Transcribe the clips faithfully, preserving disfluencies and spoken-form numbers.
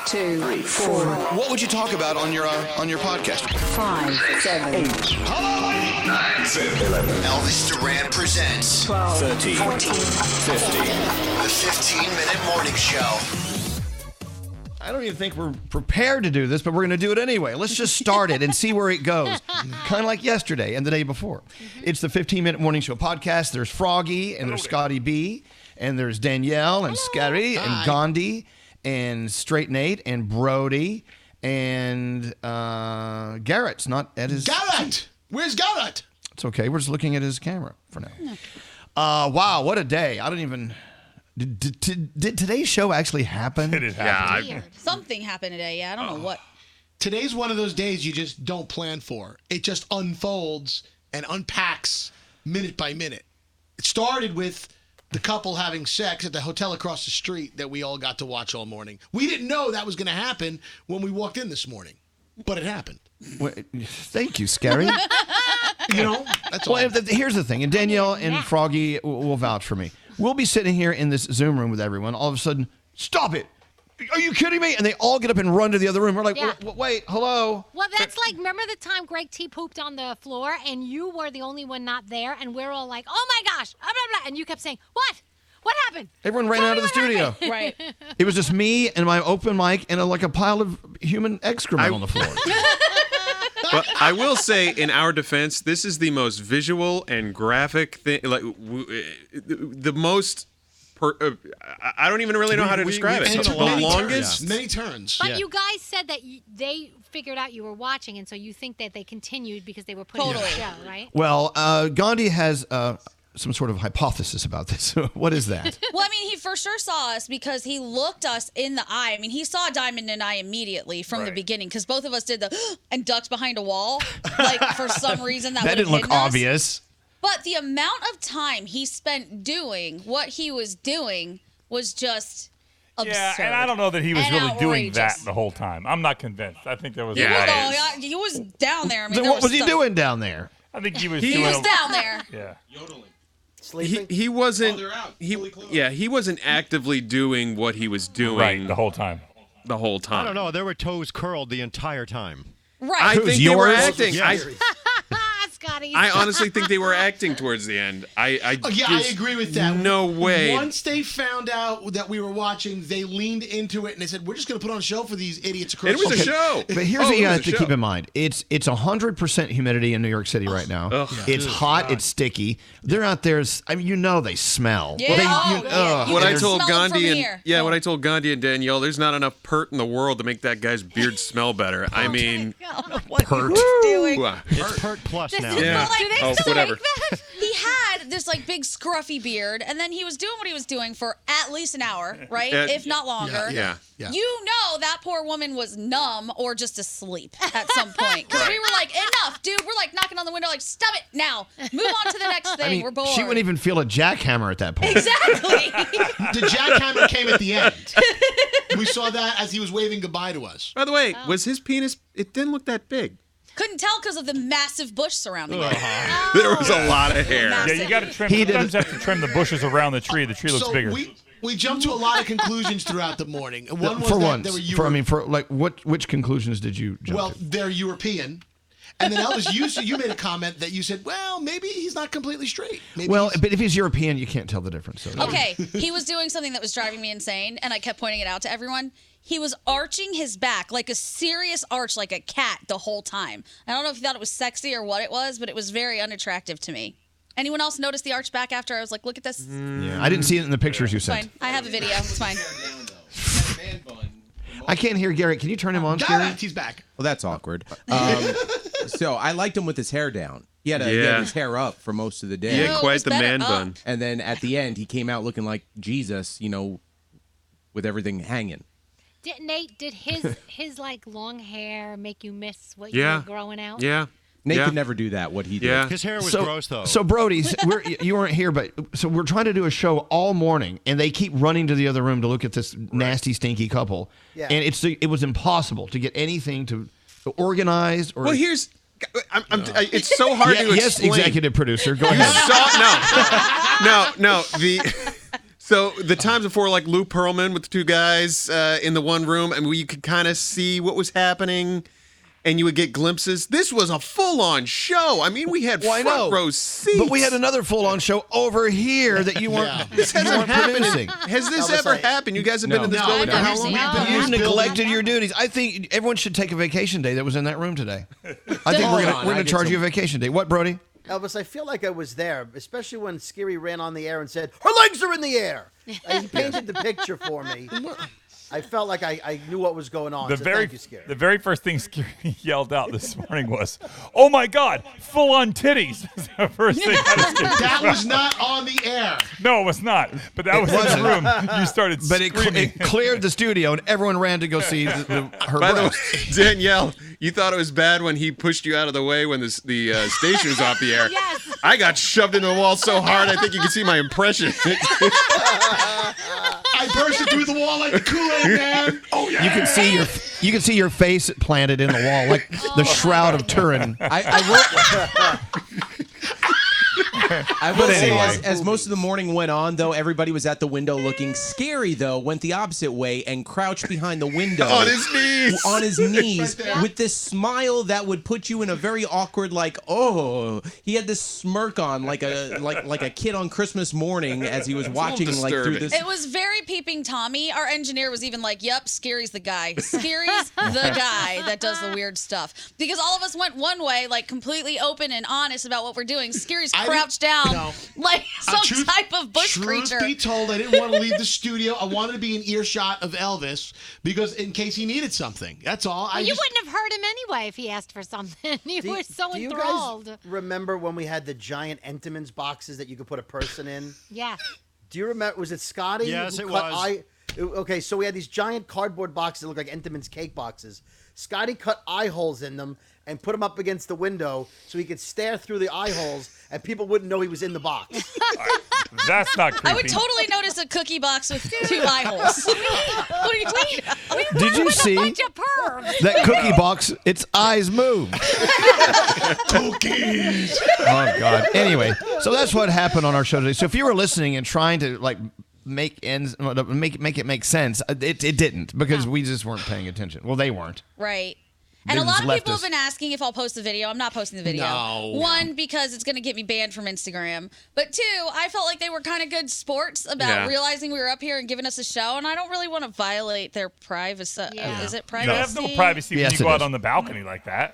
two, three, four. What would you talk about on your uh, on your podcast? Five, seven, eight. Hello, nine, seven, eleven. Elvis Duran presents twelve, thirteen, fourteen, fifteen. The fifteen-minute morning show. I don't even think we're prepared to do this, but we're going to do it anyway. Let's just start it and see where it goes. Kind of like yesterday and the day before. Mm-hmm. It's the fifteen-minute morning show podcast. There's Froggy, and there's Scotty B, and there's Danielle, and Scary, and Gandhi, and Straight Nate, and Brody, and uh, Garrett's not at his... Garrett! Where's Garrett? It's okay. We're just looking at his camera for now. Uh, wow, what a day. I don't even... Did, did, did today's show actually happen? Did it happen? Yeah, Something happened today. Yeah, I don't know what. Today's one of those days you just don't plan for. It just unfolds and unpacks minute by minute. It started with the couple having sex at the hotel across the street that we all got to watch all morning. We didn't know that was going to happen when we walked in this morning, but it happened. Well, thank you, Scary. You know, that's all. Well, here's the thing, and Danielle and Froggy will vouch for me. We'll be sitting here in this Zoom room with everyone. All of a sudden, stop it. Are you kidding me? And they all get up and run to the other room. We're like, Yeah. wait, wait, hello. Well, that's like, remember the time Greg T pooped on the floor and you were the only one not there and we're all like, oh my gosh, blah, blah, blah. And you kept saying, what? What happened? Everyone ran Tell out of me the what studio. happened. Right. It was just me and my open mic and a, like a pile of human excrement I- on the floor. But I will say, in our defense, this is the most visual and graphic thing. Like w- the most. Per, uh, I don't even really know how to We- describe we- it. and The it's many longest. turns, many turns. But you guys said that you, they figured out you were watching, and so you think that they continued because they were putting Totally. on the show, right? Well, uh, Gandhi has uh, some sort of hypothesis about this. What is that? Well, I mean, he for sure saw us because he looked us in the eye. I mean, he saw Diamond and I immediately from the beginning because both of us did the and ducked behind a wall. Like, for some reason, that, That would have didn't look hidden us. obvious. But the amount of time he spent doing what he was doing was just absurd. Yeah, and I don't know that he was And really doing that outrageous. the whole time. I'm not convinced. I think there was He a was, lot all, of... yeah, he was down there. I mean, Then there what was he stuff- doing down there? I think he was He doing... He was a- down there. Yeah. He, he wasn't. He yeah. He wasn't actively doing what he was doing Right, the whole time. the whole time. I don't know. There were toes curled the entire time. Right. I Who's think they were yours? acting. I, Scotty. I honestly think they were acting towards the end. I, I Oh, yeah, I just- agree with that. No way. Once they found out that we were watching, they leaned into it and they said, "We're just going to put on a show for these idiots across." It was the a street." show. But here's Oh, what it you was have a to show. keep in mind. It's it's one hundred percent humidity in New York City right now. Ugh. It's hot. It's sticky. They're out there. I mean, you know they smell. Yeah. They, Oh, you, yeah. ugh. You What can I told smell it from Gandhi and here. yeah, Oh. what I told Gandhi and Danielle, there's not enough pert in the world to make that guy's beard smell better. I mean, what Pert. he was doing. wow. It's Pert Plus This now. is Yeah. But, like, Do they Oh, still whatever. make that? He had this like big scruffy beard, and then he was doing what he was doing for at least an hour, right? Uh, if not longer. Yeah. Yeah. You know that poor woman was numb or just asleep at some point. Because we were like, enough, dude. We're like knocking on the window, like, stop it now. Move on to the next thing. I mean, we're bored. she wouldn't even feel a jackhammer at that point. Exactly. The jackhammer came at the end. We saw that as he was waving goodbye to us. By the way, was his penis? It didn't look that big. Couldn't tell because of the massive bush surrounding it. There was a lot of hair. Massive. Yeah, you got to trim. He Sometimes did- you have to trim the bushes around the tree. The tree looks so bigger. we we jumped to a lot of conclusions throughout the morning. And one was for that once, they were for I Euro- mean, for like, what which conclusions did you jump well, to? they're European. And then Elvis, you you made a comment that you said, well, maybe he's not completely straight. Maybe Well, he's- but if he's European, you can't tell the difference. So. Okay, he was doing something that was driving me insane, and I kept pointing it out to everyone. He was arching his back like a serious arch, like a cat, the whole time. I don't know if you thought it was sexy or what it was, but it was very unattractive to me. Anyone else notice the arch back after I was like, look at this? Yeah, I didn't see it in the pictures you It's sent. fine. I have a video. It's fine. I can't hear Garrett. Can you turn him on, Got Gary? it. He's back. Well, that's awkward. Um, so I liked him with his hair down. He had, a, he had Yeah. his hair up for most of the day. He No, had it quite was the better man up. bun. And then at the end, he came out looking like Jesus, you know, with everything hanging. Did, Nate, did his his like long hair make you miss what you Yeah. were growing out? Yeah. Nate yeah. could never do that, what he did. Yeah. His hair was so, gross, though. So, Brody, we're, you weren't here, but so we're trying to do a show all morning, and they keep running to the other room to look at this nasty, stinky couple. Yeah. And it's it was impossible to get anything to organized or. Well, here's. I'm, I'm, I, it's so hard Yeah, to yes, explain. executive producer, go You ahead. saw no, no, no. The So the times before, like Lou Pearlman with the two guys uh, in the one room, and where you could kind of see what was happening, and you would get glimpses. This was a full-on show. I mean, we had Well, I front know. row seats. But we had another full-on show over here that you weren't. Yeah. This you hasn't weren't happened. producing. Has this Elvis, ever I- happened? You guys have been No. in this No, building no, for how we've- long? we've been in You this building- neglected your duties. I think everyone should take a vacation day that was in that room today. I think we're Hold gonna, on, we're I gonna get charge some- you a vacation day. What, Brody? Elvis, I feel like I was there, especially when Scary ran on the air and said, "Her legs are in the air." Uh, he painted the picture for me. I felt like I, I knew what was going on. The so very thank you, Scary. the very first thing Scary yelled out this morning was, "Oh my God, full on titties!" That's the first thing out of Scary's That was mouth. not on the air. No, it was not. But that was in wasn't. the room. You started But it, cl- screaming. it cleared the studio, and everyone ran to go see the, the, her By the way, breasts. Danielle, you thought it was bad when he pushed you out of the way when the, the uh, station was off the air. Yes. I got shoved into the wall so hard, I think you can see my impression. I bursted through the wall like the Kool-Aid Man. Oh, yeah. You can see your you can see your face planted in the wall like the Shroud of Turin. I, I will. I will But say, anyway. as, as most of the morning went on, though, everybody was at the window looking. Scary, though, went the opposite way and crouched behind the window. On his knees. On his knees, Right there. with this smile that would put you in a very awkward, like, oh. He had this smirk on, like a like like a kid on Christmas morning as he was watching, like, through disturbing. this. It was very peeping Tommy. Our engineer was even like, "Yep, Scary's the guy. Scary's the guy that does the weird stuff." Because all of us went one way, like completely open and honest about what we're doing. Scary's I didn't- crouched down no. like Uh, some truth- type of bush truth creature. be told, I didn't want to leave the studio. I wanted to be in earshot of Elvis because in case he needed something. That's all. I you just, wouldn't have heard him anyway if he asked for something. You Do, were so do you enthralled. guys remember when we had the giant Entenmann's boxes that you could put a person in? Yes. Do you remember? Was it Scotty? Yes, who it cut was. Eye, okay, so we had these giant cardboard boxes that look like Entenmann's cake boxes. Scotty cut eye holes in them and put them up against the window so he could stare through the eye holes and people wouldn't know he was in the box. That's not creepy. I would totally notice a cookie box with two eye holes. What are you talking about? Did you see Bunch of pervs. that cookie box? Its eyes moved. cookies. Oh God. Anyway, so that's what happened on our show today. So if you were listening and trying to like make ends make make it make sense, it it didn't because we just weren't paying attention. Well, they weren't. Right. They And a just lot of left people us. have been asking if I'll post the video. I'm not posting the video. No. One, because it's going to get me banned from Instagram. But two, I felt like they were kind of good sports about Yeah. realizing we were up here and giving us a show, and I don't really want to violate their privacy. Yeah. Is it You privacy? have no privacy Yes, when you it go out is. on the balcony like that.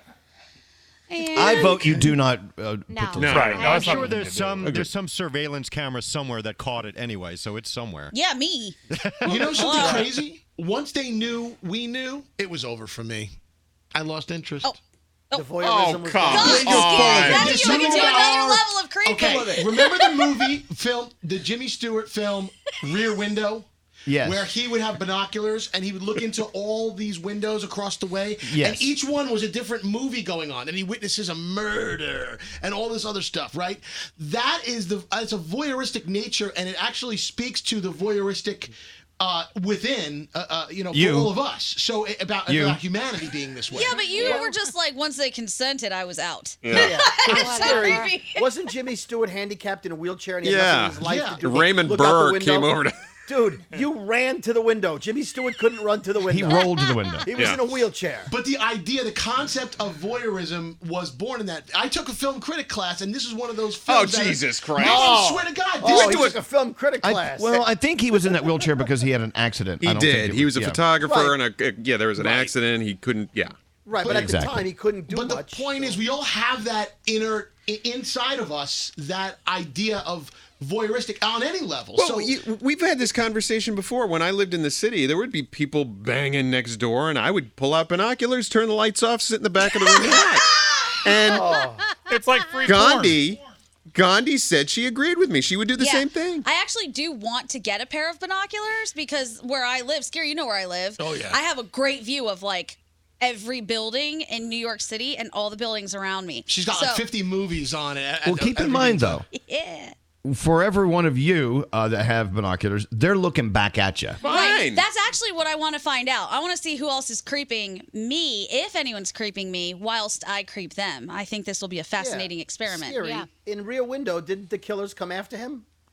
And I vote you do not. Uh, No. put those No. up. Right. No, I'm that's not sure what you there's do. some there's some surveillance camera somewhere that caught it anyway, so it's somewhere. Yeah, me. You know something Wow. crazy? Once they knew we knew, it was over for me. I lost interest. Oh. The voyeurism was come gone. God, on. Scary. Now Just you took it to look at another our- level of creepy. Okay, remember the movie film, the Jimmy Stewart film, Rear Window? Yes. Where he would have binoculars and he would look into all these windows across the way. Yes. And each one was a different movie going on. And he witnesses a murder and all this other stuff, right? That is the, it's a voyeuristic nature and it actually speaks to the voyeuristic uh, within, uh, uh, you know, You. for all of us. So it, about, You. about humanity being this way. Yeah, but you were just like, once they consented, I was out. Yeah. It's so Scary. creepy. Wasn't Jimmy Stewart handicapped in a wheelchair and he had Yeah. nothing in his life Yeah. to do? but Raymond look out the Burr window? came over to. Dude, you ran to the window. Jimmy Stewart couldn't run to the window. He rolled to the window. He was Yeah. in a wheelchair. But the idea, the concept of voyeurism was born in that. I took a film critic class, and this is one of those Oh, films. that- Jesus Christ. Oh, I swear to God. This Oh, he was- took a film critic I, class. well, I think he was in that wheelchair because he had an accident. I He don't think did. it He was a yeah. photographer, Right. and a, yeah, there was an Right. accident. He couldn't. Yeah. right, but at Exactly. the time he couldn't do But the much. point is, we all have that inner, i- inside of us, that idea of voyeuristic on any level. Well, so you, we've had this conversation before. When I lived in the city, there would be people banging next door, and I would pull out binoculars, turn the lights off, sit in the back of the room, and watch. And Oh. It's like free porn. Gandhi, Gandhi said she agreed with me. She would do the Yeah. same thing. I actually do want to get a pair of binoculars because where I live, Scary, you know where I live. Oh, yeah. I have a great view of like every building in New York City and all the buildings around me. she's got So- like fifty movies on it. Well, keep in mind though, Yeah. for every one of you uh, that have binoculars, they're looking back at you. Right. Fine. That's actually what I want to find out. I want to see who else is creeping me, if anyone's creeping me, whilst I creep them. I think this will be a fascinating experiment. Scary. Yeah. In Rear Window, didn't the killers come after him?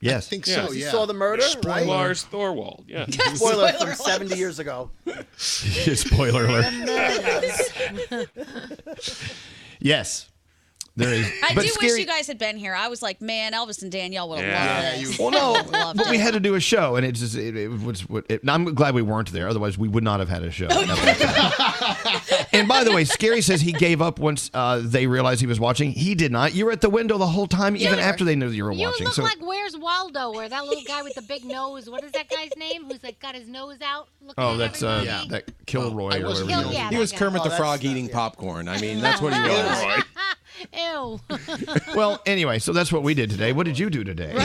Yes. I think Yeah. so, You yeah. saw the murder, right? Lars Thorwald. Yeah. Spoiler from Spoiler seventy alert. years ago. Spoiler alert. Yes. There is. I but do scary- wish you guys had been here. I was like, man, Elvis and Danielle would have Yeah. loved Yeah, this. you- Well, no, Loved but we it. had to do a show, and it just it, it was. It, I'm glad we weren't there. Otherwise, we would not have had a show. And by the way, Scary says he gave up once uh, they realized he was watching. He did not. You were at the window the whole time, even Yeah. after they knew you were You watching. look So like Where's Waldo, or that little guy with the big nose. What is that guy's name? Who's like got his nose out? Looking oh, at that's uh, everybody? that Kilroy I or wasn't whatever. Kill- he yeah, was. He was that guy. Kermit Oh, the that's Frog not- eating yeah. popcorn. I mean, that's what he was. Ew. Well, anyway, so that's what we did today. What did you do today?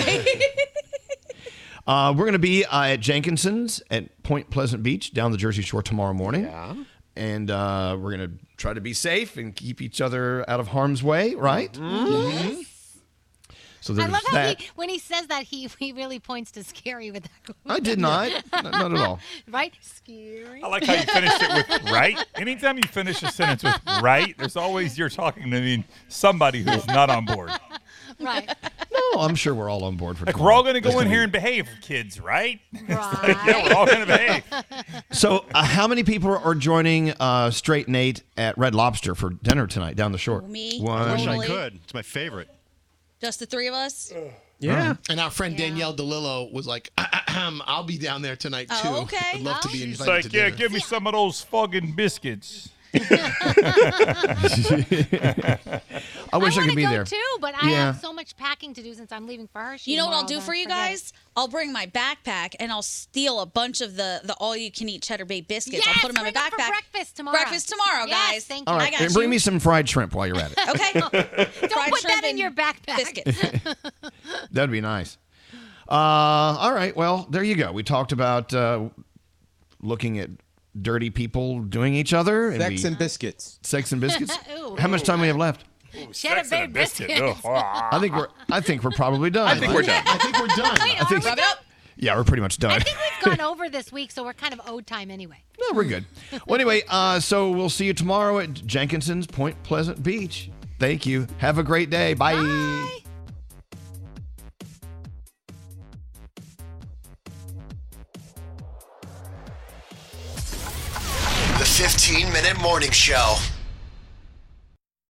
uh, we're going to be uh, at Jenkinson's at Point Pleasant Beach down the Jersey Shore tomorrow morning. Yeah. And uh, we're going to try to be safe and keep each other out of harm's way, right? Mm-hmm. So I there's love how that. he, when he says that, he he really points to Scary with that. I did not. not. Not at all. Right? Scary. I like how you finished it with right. Anytime you finish a sentence with right, there's always you're talking to mean somebody who's not on board. Right. No, I'm sure we're all on board for Like tomorrow. we're all going to That's go in gonna here be- and behave, kids, right? Right. Yeah, we're all going to behave. So, uh, how many people are joining uh, Straight Nate at Red Lobster for dinner tonight down the shore? Me. One. I wish I Totally. could. It's my favorite. Just the three of us? Yeah. And our friend Danielle DeLillo was like, I'll be down there tonight too. Oh, okay. I'd love to be It's invited like, to yeah, dinner. give me some of those fucking biscuits. I wish I, I could be go there. too, but I Yeah. have so much packing to do since I'm leaving for Hershey. You know what I'll tomorrow, do for then you forget it. guys? I'll bring my backpack and I'll steal a bunch of the, the all-you-can-eat cheddar bay biscuits. I'll Yes, put them in my bring them for backpack. breakfast tomorrow. Breakfast tomorrow, Yes, guys. thank All you. right, I got and bring you. me some fried shrimp while you're at it. Okay. Don't Fried put shrimp that in and your backpack. Biscuits. That'd be nice. Uh, all right, well, there you go. We talked about uh, looking at dirty people doing each other. And Sex we, and biscuits. sex and biscuits. Ooh. How much time we have left? Cheddar Sex bay and a biscuit. biscuits. Ugh. I think we're. I think we're probably done. I think we're done. I think we're done. Wait, are think- we Rub it done? up. Yeah, we're pretty much done. I think we've gone over this week, so we're kind of owed time anyway. No, we're good. Well, anyway, uh, so we'll see you tomorrow at Jenkinson's Point Pleasant Beach. Thank you. Have a great day. Bye. Bye. The fifteen minute Morning Show.